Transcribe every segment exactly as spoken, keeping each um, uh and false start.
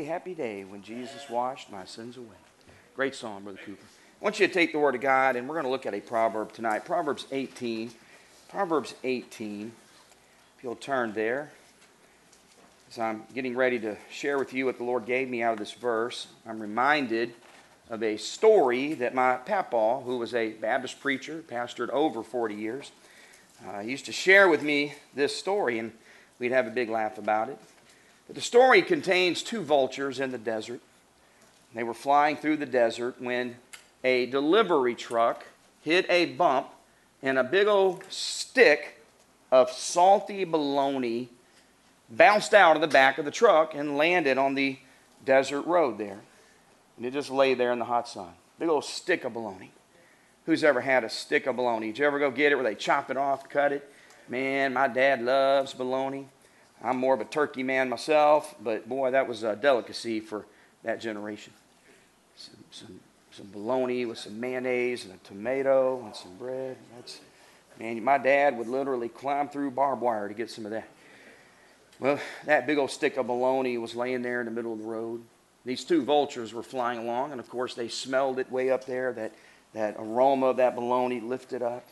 happy, happy day when Jesus washed my sins away. Great song, Brother Cooper. I want you to take the Word of God, and we're going to look at a proverb tonight. Proverbs eighteen. Proverbs eighteen. If you'll turn there. As I'm getting ready to share with you what the Lord gave me out of this verse, I'm reminded of a story that my papa, who was a Baptist preacher, pastored over forty years, uh, used to share with me this story, and we'd have a big laugh about it. But the story contains two vultures in the desert. They were flying through the desert when a delivery truck hit a bump and a big old stick of salty bologna bounced out of the back of the truck and landed on the desert road there. And it just lay there in the hot sun. Big old stick of bologna. Who's ever had a stick of bologna? Did you ever go get it where they chop it off, cut it? Man, my dad loves bologna. I'm more of a turkey man myself, but boy, that was a delicacy for that generation. Some, some, some bologna with some mayonnaise and a tomato and some bread. That's, man, my dad would literally climb through barbed wire to get some of that. Well, that big old stick of bologna was laying there in the middle of the road. These two vultures were flying along, and of course they smelled it way up there. That, that aroma of that bologna lifted up.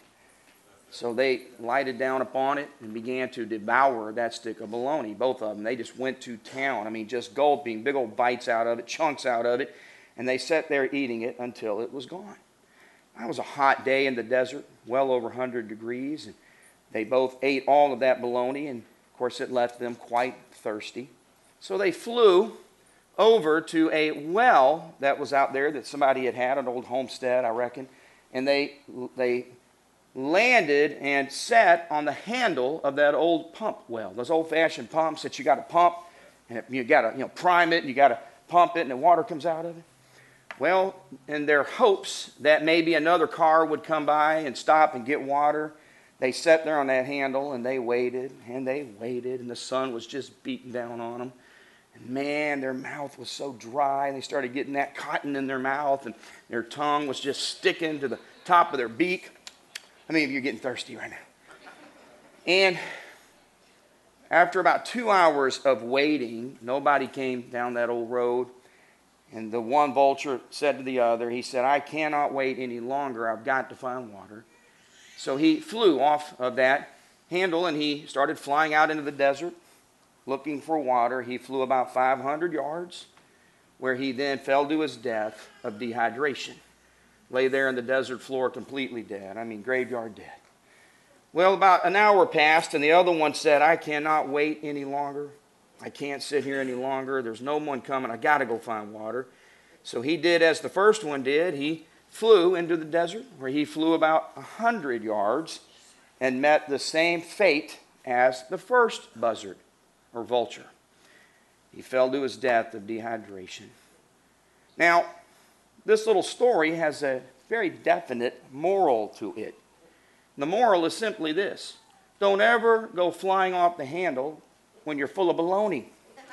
So they lighted down upon it and began to devour that stick of bologna, both of them. They just went to town. I mean, just gulping, big old bites out of it, chunks out of it, and they sat there eating it until it was gone. It was a hot day in the desert, well over one hundred degrees, and they both ate all of that bologna, and of course it left them quite thirsty. So they flew over to a well that was out there that somebody had had, an old homestead, I reckon, and they they landed and sat on the handle of that old pump well, those old-fashioned pumps that you got to pump, and it, you got to you know prime it, and you got to pump it, and the water comes out of it. Well, in their hopes that maybe another car would come by and stop and get water, they sat there on that handle, and they waited, and they waited, and the sun was just beating down on them. And man, their mouth was so dry, and they started getting that cotton in their mouth, and their tongue was just sticking to the top of their beak. How many of you are getting thirsty right now? And after about two hours of waiting, nobody came down that old road. And the one vulture said to the other, he said, I cannot wait any longer. I've got to find water. So he flew off of that handle, and he started flying out into the desert looking for water. He flew about five hundred yards, where he then fell to his death of dehydration. Lay there in the desert floor completely dead. I mean, graveyard dead. Well, about an hour passed, and the other one said, I cannot wait any longer. I can't sit here any longer. There's no one coming. I got to go find water. So he did as the first one did. He flew into the desert, where he flew about one hundred yards and met the same fate as the first buzzard or vulture. He fell to his death of dehydration. Now, this little story has a very definite moral to it. The moral is simply this: don't ever go flying off the handle when you're full of baloney.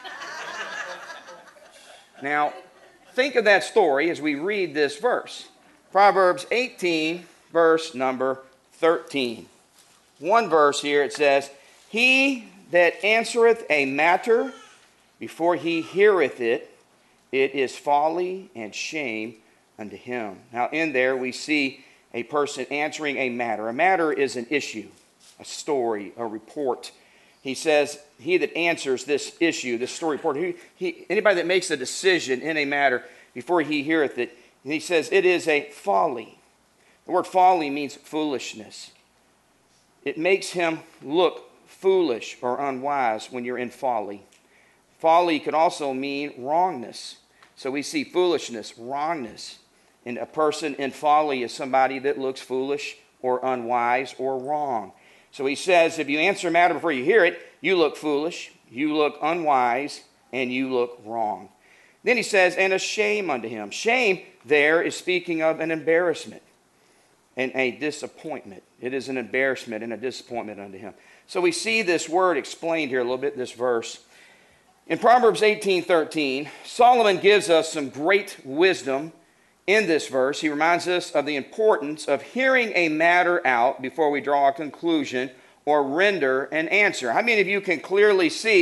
Now, think of that story as we read this verse. Proverbs eighteen, verse number thirteen. One verse here, it says, He that answereth a matter before he heareth it, it is folly and shame unto him. Now in there we see a person answering a matter. A matter is an issue, a story, a report. He says, he that answers this issue, this story report, he, he, anybody that makes a decision in a matter before he heareth it, he says it is a folly. The word folly means foolishness. It makes him look foolish or unwise when you're in folly. Folly could also mean wrongness. So we see foolishness, wrongness. And a person in folly is somebody that looks foolish or unwise or wrong. So he says, if you answer a matter before you hear it, you look foolish, you look unwise, and you look wrong. Then he says, and a shame unto him. Shame there is speaking of an embarrassment and a disappointment. It is an embarrassment and a disappointment unto him. So we see this word explained here a little bit, this verse. In Proverbs eighteen thirteen, Solomon gives us some great wisdom in this verse. He reminds us of the importance of hearing a matter out before we draw a conclusion or render an answer. How many of you can clearly see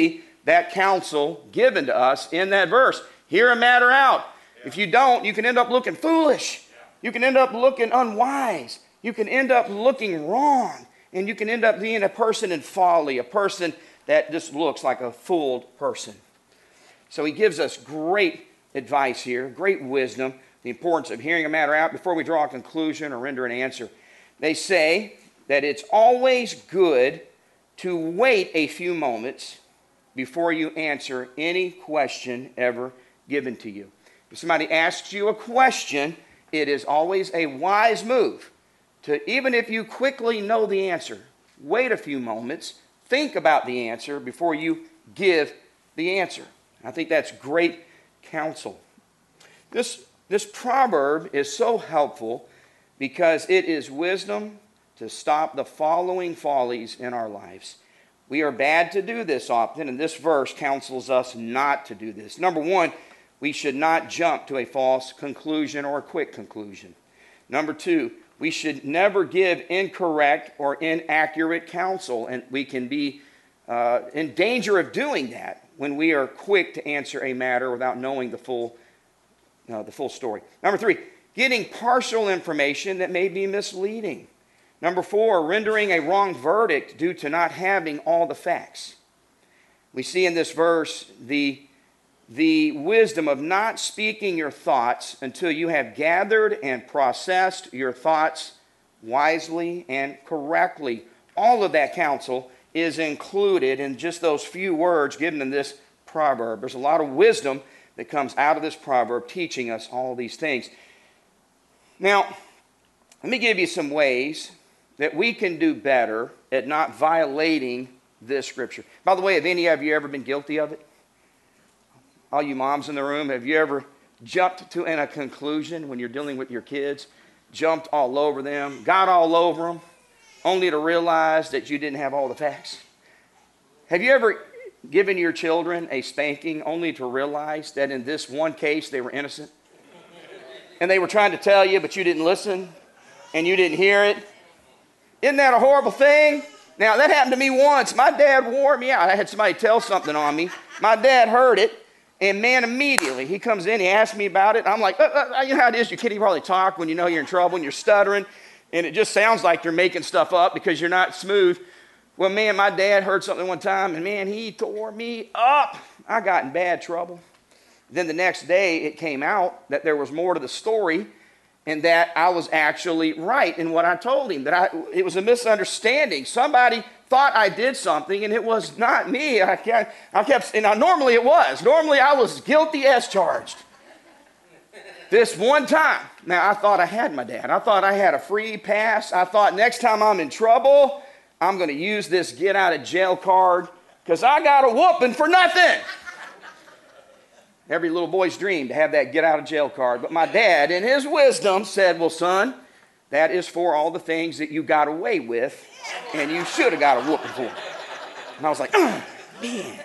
that counsel given to us in that verse. Hear a matter out. Yeah. If you don't, you can end up looking foolish. Yeah. You can end up looking unwise. You can end up looking wrong. And you can end up being a person in folly, a person that just looks like a fooled person. So he gives us great advice here, great wisdom, the importance of hearing a matter out before we draw a conclusion or render an answer. They say that it's always good to wait a few moments before you answer any question ever given to you. If somebody asks you a question, it is always a wise move to, even if you quickly know the answer, wait a few moments, think about the answer before you give the answer. I think that's great counsel. This, this proverb is so helpful because it is wisdom to stop the following follies in our lives. We are bad to do this often, and this verse counsels us not to do this. Number one, we should not jump to a false conclusion or a quick conclusion. Number two, we should never give incorrect or inaccurate counsel, and we can be uh, in danger of doing that when we are quick to answer a matter without knowing the full, uh, the full story. Number three, getting partial information that may be misleading. Number four, rendering a wrong verdict due to not having all the facts. We see in this verse the, the wisdom of not speaking your thoughts until you have gathered and processed your thoughts wisely and correctly. All of that counsel is included in just those few words given in this proverb. There's a lot of wisdom that comes out of this proverb teaching us all these things. Now, let me give you some ways that we can do better at not violating this scripture. By the way, have any of you ever been guilty of it? All you moms in the room, have you ever jumped to in a conclusion when you're dealing with your kids? Jumped all over them, got all over them, only to realize that you didn't have all the facts? Have you ever given your children a spanking only to realize that in this one case they were innocent? And they were trying to tell you, but you didn't listen, and you didn't hear it? Isn't that a horrible thing? Now, that happened to me once. My dad wore me out. I had somebody tell something on me. My dad heard it, and man, immediately, he comes in, he asks me about it. I'm like, uh, uh, you know how it is, you can't even hardly talk when you know you're in trouble and you're stuttering, and it just sounds like you're making stuff up because you're not smooth. Well, man, my dad heard something one time, and man, he tore me up. I got in bad trouble. Then the next day, it came out that there was more to the story, and that I was actually right in what I told him, that I, it was a misunderstanding. Somebody thought I did something, and it was not me. I kept, I kept and I, normally it was. Normally I was guilty as charged. This one time, now I thought I had my dad. I thought I had a free pass. I thought next time I'm in trouble, I'm going to use this get out of jail card because I got a whooping for nothing. Every little boy's dream to have that get out of jail card. But my dad, in his wisdom, said, well, son, that is for all the things that you got away with, and you should have got a whooping for. And I was like, oh, man.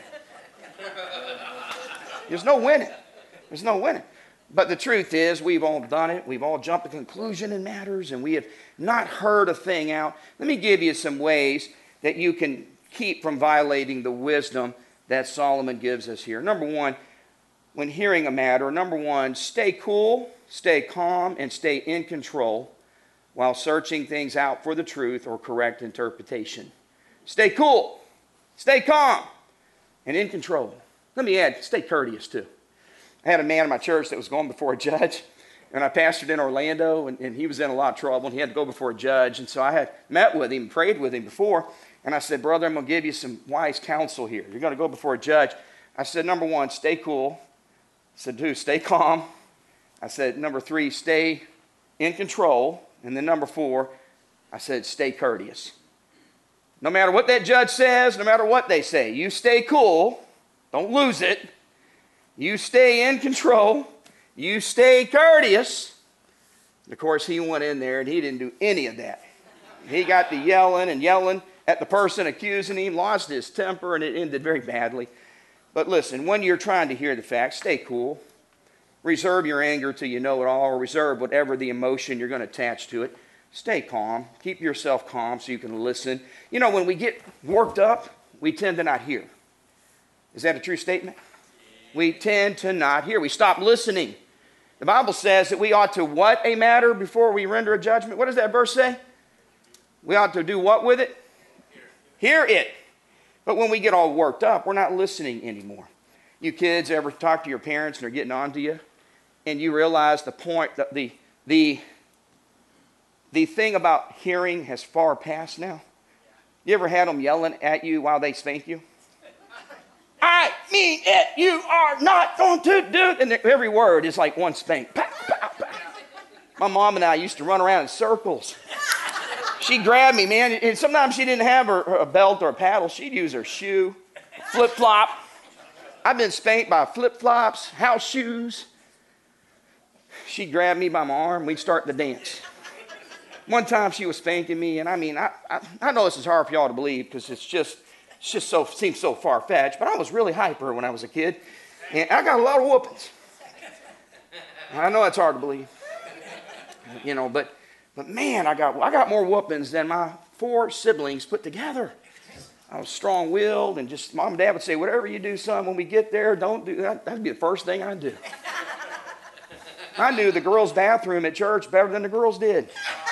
There's no winning. There's no winning. But the truth is, we've all done it. We've all jumped to conclusion in matters, and we have not heard a thing out. Let me give you some ways that you can keep from violating the wisdom that Solomon gives us here. Number one, when hearing a matter, number one, stay cool, stay calm, and stay in control while searching things out for the truth or correct interpretation. Stay cool, stay calm, and in control. Let me add, stay courteous too. I had a man in my church that was going before a judge, and I pastored in Orlando, and, and he was in a lot of trouble, and he had to go before a judge. And so I had met with him, prayed with him before, and I said, brother, I'm going to give you some wise counsel here. You're going to go before a judge. I said, number one, stay cool. I said, two, stay calm. I said, number three, stay in control. And then number four, I said, stay courteous. No matter what that judge says, no matter what they say, you stay cool. Don't lose it. You stay in control. You stay courteous. And of course, he went in there and he didn't do any of that. He got to yelling and yelling at the person accusing him, lost his temper, and it ended very badly. But listen, when you're trying to hear the facts, stay cool. Reserve your anger till you know it all, or reserve whatever the emotion you're going to attach to it. Stay calm. Keep yourself calm so you can listen. You know, when we get worked up, we tend to not hear. Is that a true statement? We tend to not hear. We stop listening. The Bible says that we ought to what a matter before we render a judgment? What does that verse say? We ought to do what with it? Hear it. But when we get all worked up, we're not listening anymore. You kids ever talk to your parents and they're getting on to you? And you realize the point, the, the, the, the thing about hearing has far passed now? You ever had them yelling at you while they spank you? I mean it, you are not going to do it. And every word is like one spank. Pow, pow, pow. My mom and I used to run around in circles. She'd grab me, man, and sometimes she didn't have her, her a belt or a paddle. She'd use her shoe, flip-flop. I've been spanked by flip-flops, house shoes. She'd grab me by my arm. We'd start the dance. One time she was spanking me, and I mean, I, I, I know this is hard for y'all to believe because it's just, it's just so, seems so far-fetched, but I was really hyper when I was a kid, and I got a lot of whoopings. I know it's hard to believe, you know, but, but man, I got, I got more whoopings than my four siblings put together. I was strong-willed, and just mom and dad would say, whatever you do, son, when we get there, don't do that. That'd be the first thing I'd do. I knew the girls' bathroom at church better than the girls did.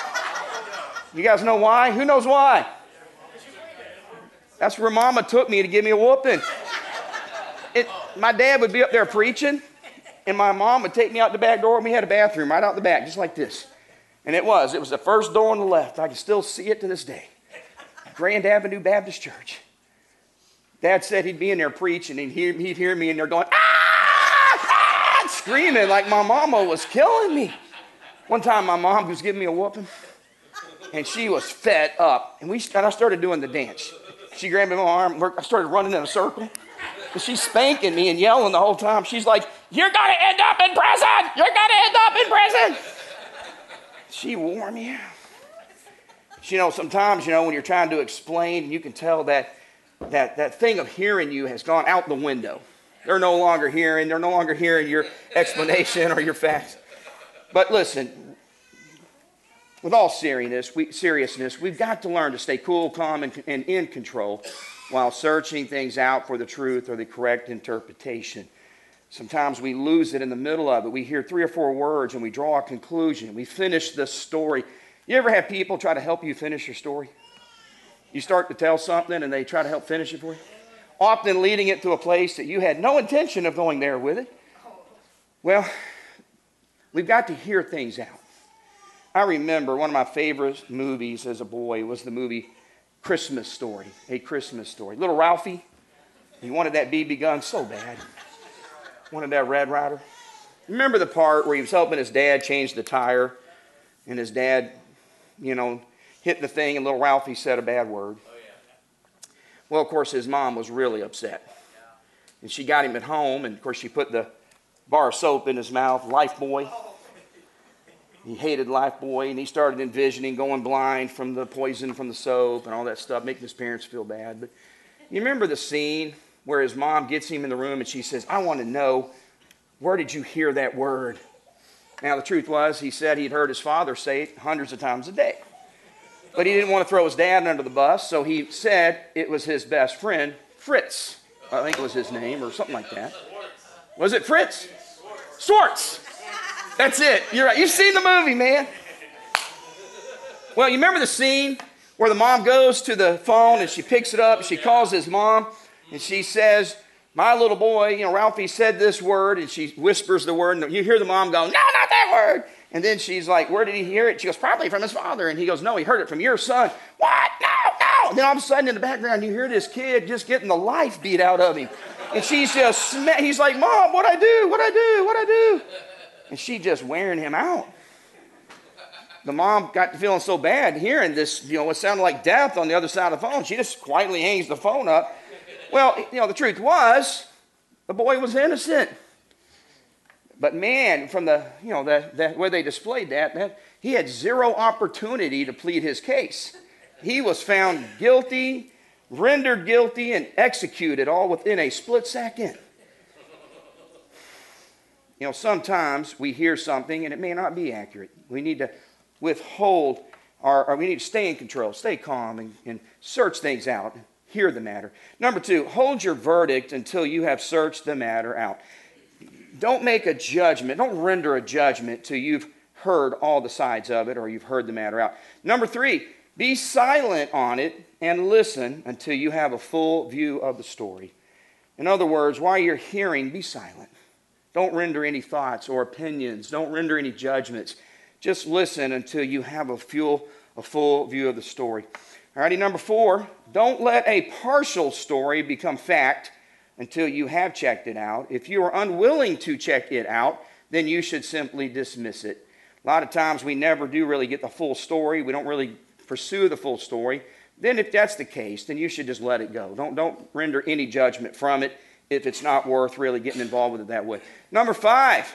You guys know why? Who knows why? That's where Mama took me to give me a whooping. It, my dad would be up there preaching, and my mom would take me out the back door, and we had a bathroom right out the back, just like this. And it was. It was the first door on the left. I can still see it to this day. Grand Avenue Baptist Church. Dad said he'd be in there preaching, and he'd, he'd hear me in there going, ah, ah, screaming like my mama was killing me. One time my mom was giving me a whooping, and she was fed up. And, we, and I started doing the dance. She grabbed me by my arm. I started running in a circle. And she's spanking me and yelling the whole time. She's like, you're going to end up in prison. You're going to end up in prison. She wore me out. You know, sometimes, you know, when you're trying to explain, you can tell that, that that thing of hearing you has gone out the window. They're no longer hearing. They're no longer hearing your explanation or your facts. But listen, with all seriousness, we, seriousness, we've got to learn to stay cool, calm, and, and in control while searching things out for the truth or the correct interpretation. Sometimes we lose it in the middle of it. We hear three or four words and we draw a conclusion. We finish the story. You ever have people try to help you finish your story? You start to tell something and they try to help finish it for you? Often leading it to a place that you had no intention of going there with it. Well, we've got to hear things out. I remember one of my favorite movies as a boy was the movie Christmas Story, A Christmas Story. Little Ralphie, he wanted that B B gun so bad. Wanted that Red Ryder. Remember the part where he was helping his dad change the tire, and his dad, you know, hit the thing, and little Ralphie said a bad word. Oh, yeah. Well, of course, his mom was really upset. Yeah. And she got him at home, and of course, she put the bar of soap in his mouth, Lifebuoy. Oh. He hated Lifebuoy, and he started envisioning going blind from the poison from the soap and all that stuff, making his parents feel bad. But you remember the scene where his mom gets him in the room, and she says, I want to know, where did you hear that word? Now, the truth was, he said he'd heard his father say it hundreds of times a day. But he didn't want to throw his dad under the bus, so he said it was his best friend, Fritz. I think it was his name or something like that. Was it Fritz? Swartz. That's it. You're right. You've seen the movie, man. Well, you remember the scene where the mom goes to the phone and she picks it up and she calls his mom and she says, my little boy, you know, Ralphie said this word, and she whispers the word, and you hear the mom go, no, not that word. And then she's like, where did he hear it? She goes, probably from his father. And he goes, no, he heard it from your son. What? No, no. And then all of a sudden in the background, you hear this kid just getting the life beat out of him. And she's just, sma- he's like, Mom, what'd I do? What'd I do? What'd I do? And she just wearing him out. The mom got to feeling so bad hearing this, you know, what sounded like death on the other side of the phone. She just quietly hangs the phone up. Well, you know, the truth was, the boy was innocent. But man, from the, you know, the, the, where they displayed that, that, he had zero opportunity to plead his case. He was found guilty, rendered guilty, and executed all within a split second. You know, sometimes we hear something and it may not be accurate. We need to withhold, our, or we need to stay in control, stay calm, and, and search things out. hear the matter. Number two, hold your verdict until you have searched the matter out. Don't make a judgment. Don't render a judgment till you've heard all the sides of it or you've heard the matter out. Number three, be silent on it and listen until you have a full view of the story. In other words, while you're hearing, be silent. Don't render any thoughts or opinions. Don't render any judgments. Just listen until you have a full, a full view of the story. Alrighty, number four, don't let a partial story become fact until you have checked it out. If you are unwilling to check it out, then you should simply dismiss it. A lot of times we never do really get the full story. We don't really pursue the full story. Then if that's the case, then you should just let it go. Don't, don't render any judgment from it if it's not worth really getting involved with it that way. Number five,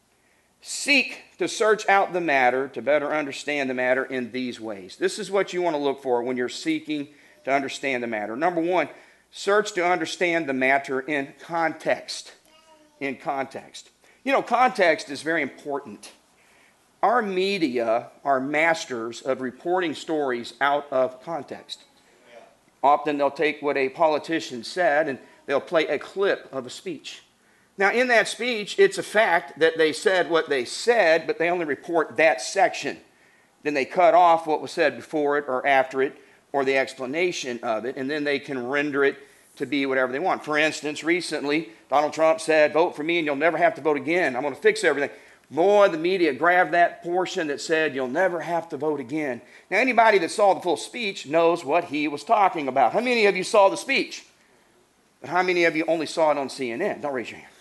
seek to search out the matter to better understand the matter in these ways. This is what you want to look for when you're seeking to understand the matter. Number one, search to understand the matter in context. In context. You know, context is very important. Our media are masters of reporting stories out of context. Often they'll take what a politician said and they'll play a clip of a speech. Now, in that speech, it's a fact that they said what they said, but they only report that section. Then they cut off what was said before it or after it or the explanation of it, and then they can render it to be whatever they want. For instance, recently, Donald Trump said, vote for me and you'll never have to vote again. I'm going to fix everything. Boy, the media grabbed that portion that said you'll never have to vote again. Now, anybody that saw the full speech knows what he was talking about. How many of you saw the speech? But how many of you only saw it on C N N? Don't raise your hand.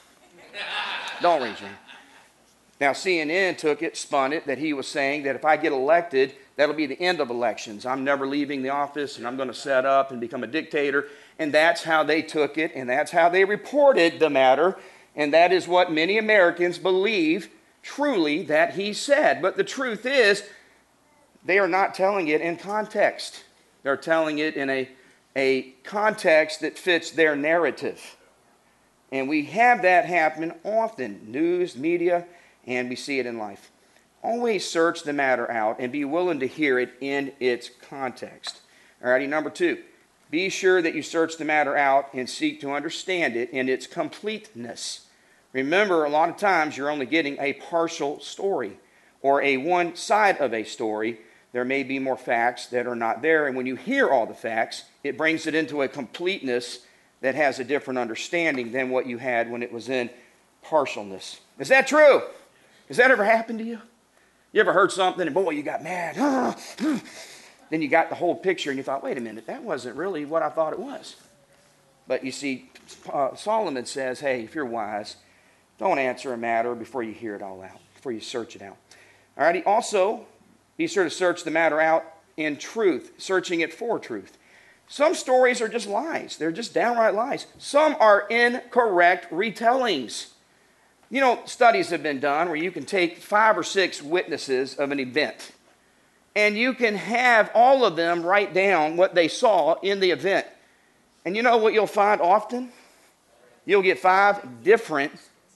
Don't raise your hand. Now, C N N took it, spun it, that he was saying that if I get elected, that'll be the end of elections. I'm never leaving the office, and I'm going to set up and become a dictator. And that's how they took it, and that's how they reported the matter. And that is what many Americans believe truly that he said. But the truth is, they are not telling it in context. They're telling it in a, a context that fits their narrative. And we have that happen often, news, media, and we see it in life. Always search the matter out and be willing to hear it in its context. Alrighty, number two, be sure that you search the matter out and seek to understand it in its completeness. Remember, a lot of times you're only getting a partial story or a one side of a story. There may be more facts that are not there, and when you hear all the facts, it brings it into a completeness that has a different understanding than what you had when it was in partialness. Is that true? Has that ever happened to you? You ever heard something and boy, you got mad. Then you got the whole picture and you thought, wait a minute, that wasn't really what I thought it was. But you see, uh, Solomon says, hey, if you're wise, don't answer a matter before you hear it all out, before you search it out. All righty, also, be sure to search the matter out in truth, searching it for truth. Some stories are just lies. They're just downright lies. Some are incorrect retellings. You know, studies have been done where you can take five or six witnesses of an event, and you can have all of them write down what they saw in the event. And you know what you'll find often? You'll get five different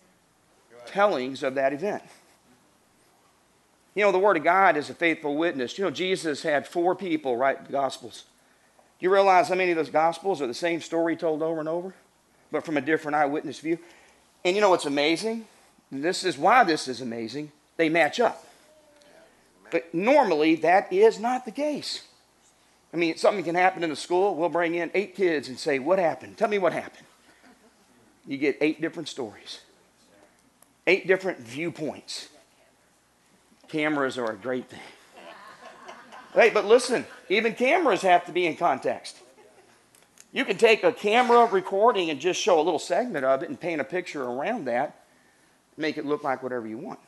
tellings of that event. You know, the Word of God is a faithful witness. You know, Jesus had four people write the Gospels. Do you realize how many of those Gospels are the same story told over and over, but from a different eyewitness view? And you know what's amazing? And this is why this is amazing. They match up. But normally, that is not the case. I mean, something can happen in the school. We'll bring in eight kids and say, what happened? Tell me what happened. You get eight different stories. Eight different viewpoints. Cameras are a great thing. Hey, but listen, even cameras have to be in context. You can take a camera recording and just show a little segment of it and paint a picture around that, make it look like whatever you want.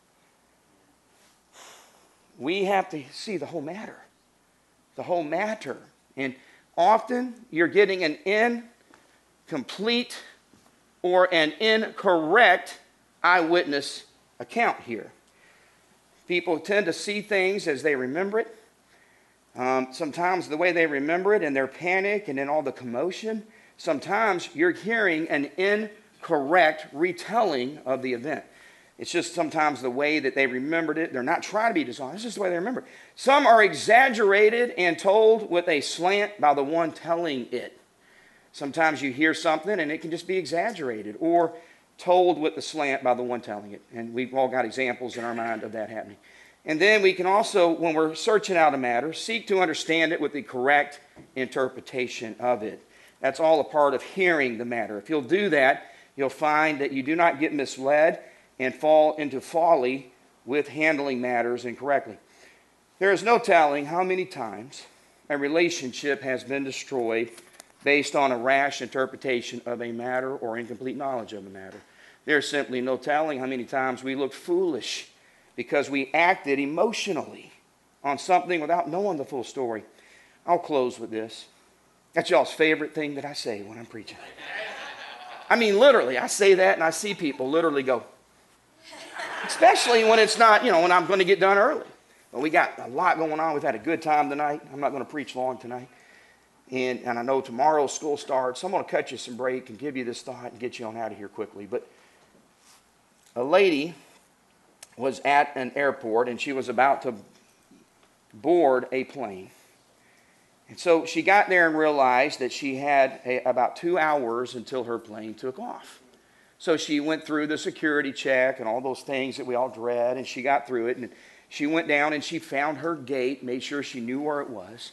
We have to see the whole matter. The whole matter. And often you're getting an incomplete or an incorrect eyewitness account here. People tend to see things as they remember it. Um, sometimes the way they remember it and their panic and in all the commotion, sometimes you're hearing an incorrect retelling of the event. It's just sometimes the way that they remembered it. They're not trying to be dishonest. It's just the way they remember it. Some are exaggerated and told with a slant by the one telling it. Sometimes you hear something and it can just be exaggerated or told with the slant by the one telling it. And we've all got examples in our mind of that happening. And then we can also, when we're searching out a matter, seek to understand it with the correct interpretation of it. That's all a part of hearing the matter. If you'll do that, you'll find that you do not get misled and fall into folly with handling matters incorrectly. There is no telling how many times a relationship has been destroyed based on a rash interpretation of a matter or incomplete knowledge of a matter. There's simply no telling how many times we looked foolish because we acted emotionally on something without knowing the full story. I'll close with this. That's y'all's favorite thing that I say when I'm preaching. I mean, literally, I say that and I see people literally go, especially when it's not, you know, when I'm going to get done early. But we got a lot going on. We've had a good time tonight. I'm not going to preach long tonight. And, and I know tomorrow school starts. So I'm going to cut you some break and give you this thought and get you on out of here quickly. But a lady was at an airport and she was about to board a plane. And so she got there and realized that she had a, about two hours until her plane took off. So she went through the security check and all those things that we all dread, and she got through it. And she went down and she found her gate, made sure she knew where it was.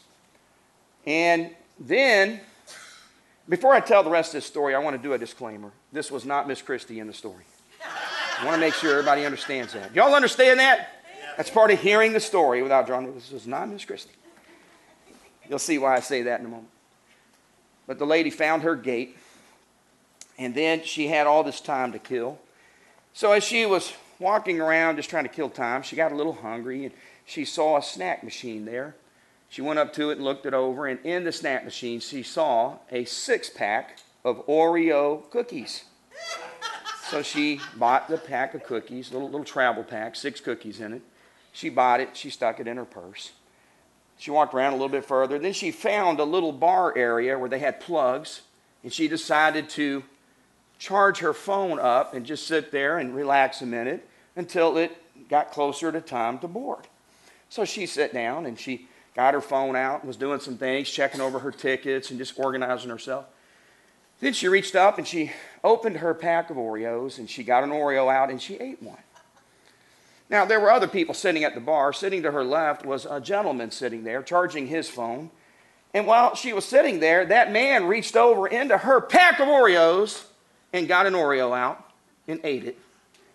And then, before I tell the rest of this story, I want to do a disclaimer. This was not Miss Christie in the story. I want to make sure everybody understands that. Y'all understand that? That's part of hearing the story without drawing. This was not Miss Christie. You'll see why I say that in a moment. But the lady found her gate, and then she had all this time to kill. So as she was walking around just trying to kill time, she got a little hungry, and she saw a snack machine there. She went up to it and looked it over, and in the snack machine, she saw a six-pack of Oreo cookies. So she bought the pack of cookies, little, little travel pack, six cookies in it. She bought it. She stuck it in her purse. She walked around a little bit further. Then she found a little bar area where they had plugs, and she decided to charge her phone up and just sit there and relax a minute until it got closer to time to board. So she sat down and she got her phone out and was doing some things, checking over her tickets and just organizing herself. Then she reached up and she opened her pack of Oreos and she got an Oreo out and she ate one. Now, there were other people sitting at the bar. Sitting to her left was a gentleman sitting there charging his phone. And while she was sitting there, that man reached over into her pack of Oreos and got an Oreo out and ate it.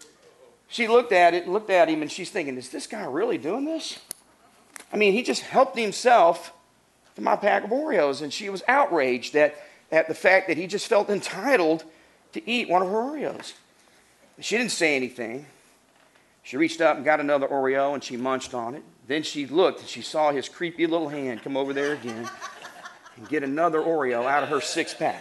She looked at it, looked at him, and she's thinking, is this guy really doing this? I mean, he just helped himself to my pack of Oreos. And she was outraged at, at the fact that he just felt entitled to eat one of her Oreos. She didn't say anything. She reached up and got another Oreo, and she munched on it. Then she looked, and she saw his creepy little hand come over there again and get another Oreo out of her six-pack.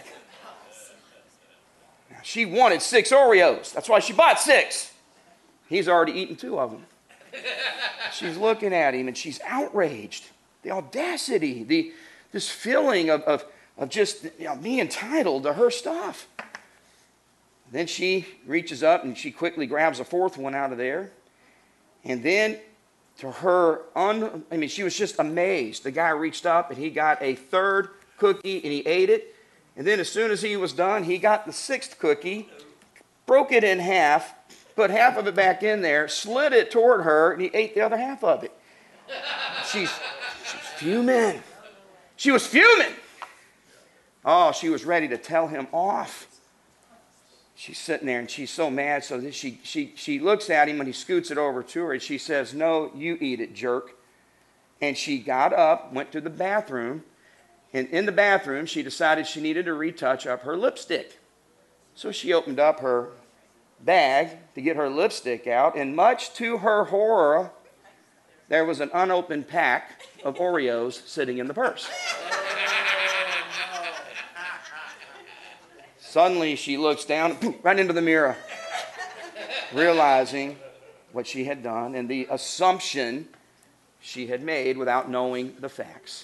Now, she wanted six Oreos. That's why she bought six. He's already eaten two of them. She's looking at him, and she's outraged. The audacity, the this feeling of, of, of just you know, being entitled to her stuff. Then she reaches up, and she quickly grabs a fourth one out of there. And then, to her, un, I mean, she was just amazed. The guy reached up, and he got a third cookie, and he ate it. And then as soon as he was done, he got the sixth cookie, broke it in half, put half of it back in there, slid it toward her, and he ate the other half of it. She's, she's fuming. She was fuming. Oh, she was ready to tell him off. She's sitting there, and she's so mad, so that she, she, she looks at him when he scoots it over to her, and she says, no, you eat it, jerk. And she got up, went to the bathroom, and in the bathroom, she decided she needed to retouch up her lipstick. So she opened up her bag to get her lipstick out, and much to her horror, there was an unopened pack of Oreos sitting in the purse. Suddenly, she looks down, poof, right into the mirror, realizing what she had done and the assumption she had made without knowing the facts.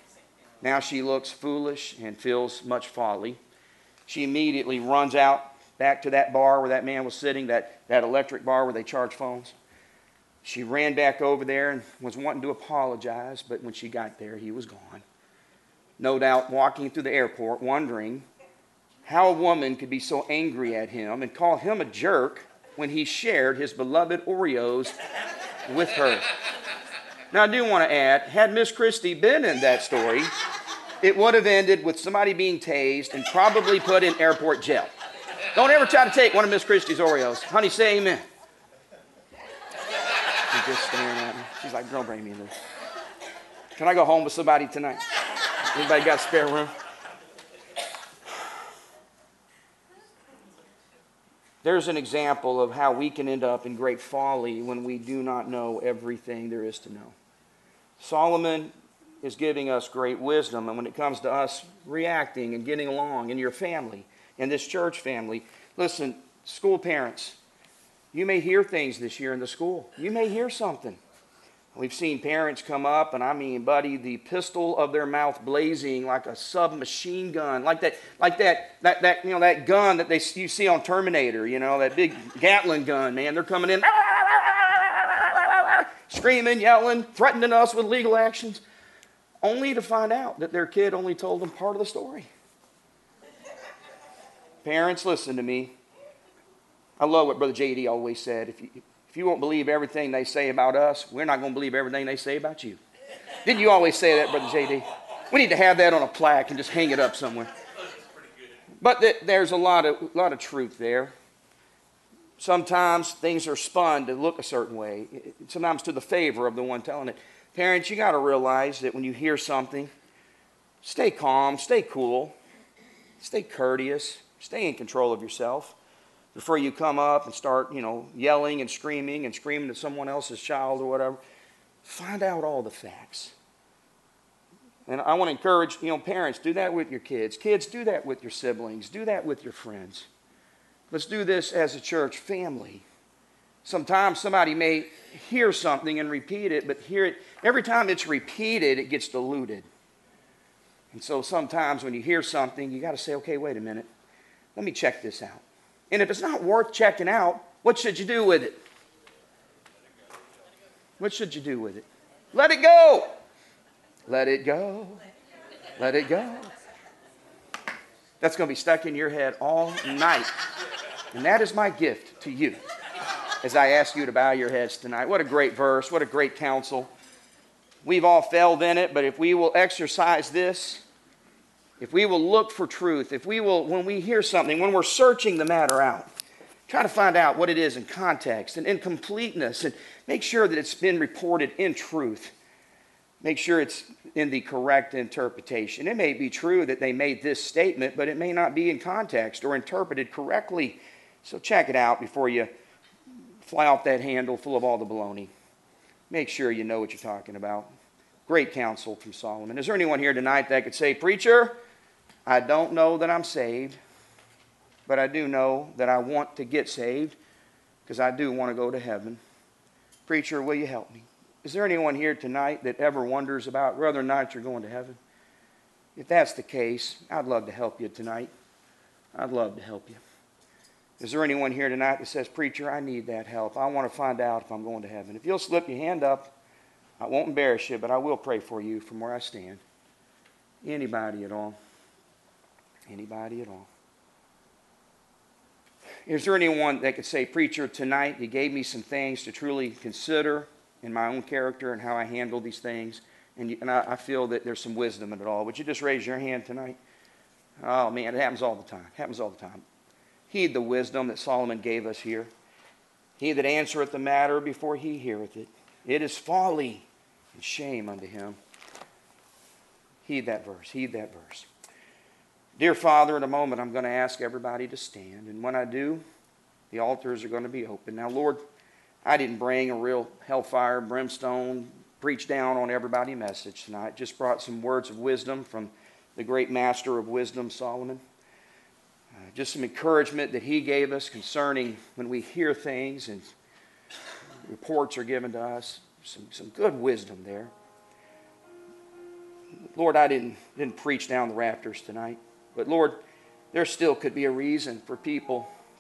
Now she looks foolish and feels much folly. She immediately runs out back to that bar where that man was sitting, that, that electric bar where they charge phones. She ran back over there and was wanting to apologize, but when she got there, he was gone. No doubt walking through the airport, wondering how a woman could be so angry at him and call him a jerk when he shared his beloved Oreos with her. Now, I do want to add, had Miss Christie been in that story, it would have ended with somebody being tased and probably put in airport jail. Don't ever try to take one of Miss Christie's Oreos. Honey, say amen. She's just staring at me. She's like, girl, bring me in there. Can I go home with somebody tonight? Anybody got spare room? There's an example of how we can end up in great folly when we do not know everything there is to know. Solomon is giving us great wisdom, and when it comes to us reacting and getting along in your family, in this church family, listen, school parents, you may hear things this year in the school. You may hear something. We've seen parents come up, and I mean, buddy, the pistol of their mouth blazing like a submachine gun, like that, like that, that, that, you know, that gun that they you see on Terminator, you know, that big Gatling gun, man. They're coming in, screaming, yelling, threatening us with legal actions, only to find out that their kid only told them part of the story. Parents, listen to me. I love what Brother J D always said. If you If you won't believe everything they say about us, we're not going to believe everything they say about you. Didn't you always say that, Brother J D? We need to have that on a plaque and just hang it up somewhere. But th- there's a lot of, lot of truth there. Sometimes things are spun to look a certain way, sometimes to the favor of the one telling it. Parents, you got to realize that when you hear something, stay calm, stay cool, stay courteous, stay in control of yourself. Before you come up and start, you know, yelling and screaming and screaming at someone else's child or whatever, find out all the facts. And I want to encourage, you know, parents, do that with your kids. Kids, do that with your siblings. Do that with your friends. Let's do this as a church family. Sometimes somebody may hear something and repeat it, but hear it every time it's repeated, it gets diluted. And so sometimes when you hear something, you got to say, okay, wait a minute. Let me check this out. And if it's not worth checking out, what should you do with it? What should you do with it? Let it go. Let it go. Let it go. That's going to be stuck in your head all night. And that is my gift to you as I ask you to bow your heads tonight. What a great verse. What a great counsel. We've all failed in it, but if we will exercise this, if we will look for truth, if we will, when we hear something, when we're searching the matter out, try to find out what it is in context and in completeness, and make sure that it's been reported in truth. Make sure it's in the correct interpretation. It may be true that they made this statement, but it may not be in context or interpreted correctly. So check it out before you fly off that handle full of all the baloney. Make sure you know what you're talking about. Great counsel from Solomon. Is there anyone here tonight that could say, preacher, I don't know that I'm saved, but I do know that I want to get saved because I do want to go to heaven. Preacher, will you help me? Is there anyone here tonight that ever wonders about whether or not you're going to heaven? If that's the case, I'd love to help you tonight. I'd love to help you. Is there anyone here tonight that says, preacher, I need that help. I want to find out if I'm going to heaven. If you'll slip your hand up, I won't embarrass you, but I will pray for you from where I stand. Anybody at all? Anybody at all? Is there anyone that could say, preacher, tonight you gave me some things to truly consider in my own character and how I handle these things, and, you, and I, I feel that there's some wisdom in it all. Would you just raise your hand tonight? Oh, man, it happens all the time. It happens all the time. Heed the wisdom that Solomon gave us here. He that answereth the matter before he heareth it, it is folly and shame unto him. Heed that verse. Heed that verse. Dear Father, in a moment I'm going to ask everybody to stand. And when I do, the altars are going to be open. Now, Lord, I didn't bring a real hellfire, brimstone, preach down on everybody message tonight. Just brought some words of wisdom from the great master of wisdom, Solomon. Uh, just some encouragement that he gave us concerning when we hear things and reports are given to us. Some, some good wisdom there. Lord, I didn't, didn't preach down the rafters tonight. But Lord, there still could be a reason for people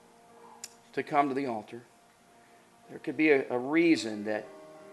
to come to the altar. There could be a, a reason that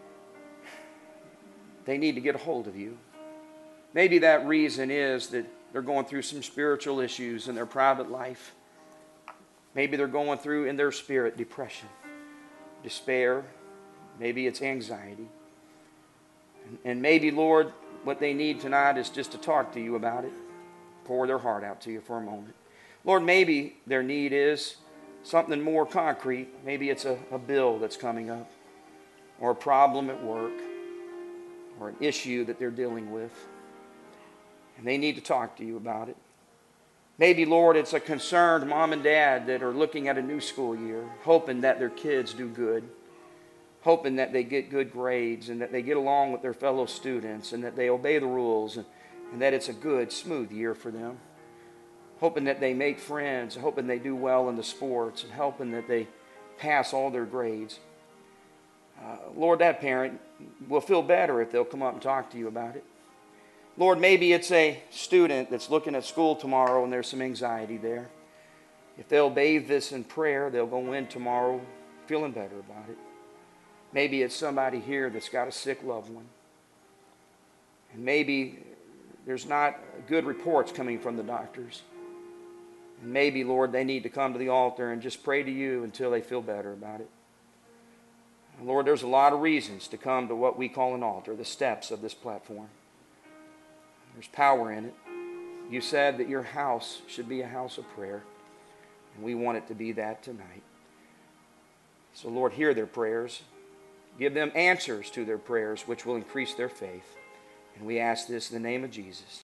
they need to get a hold of you. Maybe that reason is that they're going through some spiritual issues in their private life. Maybe they're going through in their spirit depression, despair. Maybe it's anxiety. And, and maybe, Lord, what they need tonight is just to talk to you about it. Pour their heart out to you for a moment. Lord, maybe their need is something more concrete. Maybe it's a, a bill that's coming up, or a problem at work, or an issue that they're dealing with. And they need to talk to you about it. Maybe, Lord, it's a concerned mom and dad that are looking at a new school year, hoping that their kids do good, hoping that they get good grades and that they get along with their fellow students and that they obey the rules and, and that it's a good, smooth year for them. Hoping that they make friends, hoping they do well in the sports, and hoping that they pass all their grades. Uh, Lord, that parent will feel better if they'll come up and talk to you about it. Lord, maybe it's a student that's looking at school tomorrow and there's some anxiety there. If they'll bathe this in prayer, they'll go in tomorrow feeling better about it. Maybe it's somebody here that's got a sick loved one. And maybe there's not good reports coming from the doctors. And maybe, Lord, they need to come to the altar and just pray to you until they feel better about it. And Lord, there's a lot of reasons to come to what we call an altar, the steps of this platform. There's power in it. You said that your house should be a house of prayer, and we want it to be that tonight. So, Lord, hear their prayers. Give them answers to their prayers, which will increase their faith. And we ask this in the name of Jesus.